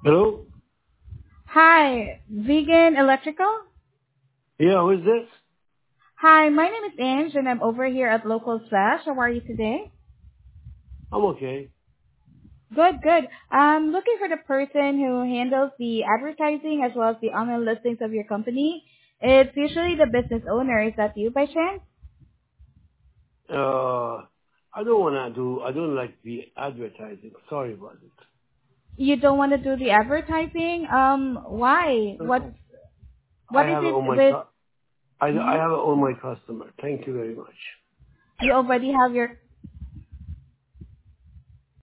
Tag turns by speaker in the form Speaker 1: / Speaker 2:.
Speaker 1: Hello?
Speaker 2: Hi, Vegan Electrical?
Speaker 1: Yeah, who is this?
Speaker 2: Hi, my name is Ange and I'm over here at Local Slash. How are you today?
Speaker 1: I'm okay.
Speaker 2: Good, good. I'm looking for the person who handles the advertising as well as the online listings of your company. It's usually the business owner. Is that you by chance?
Speaker 1: I don't like the advertising. Sorry about
Speaker 2: You don't want to do the advertising? Why?
Speaker 1: it. I
Speaker 2: What is
Speaker 1: have it
Speaker 2: it
Speaker 1: on
Speaker 2: with,
Speaker 1: I
Speaker 2: mhm.
Speaker 1: have it on my customer. Thank you very much.
Speaker 2: You already have your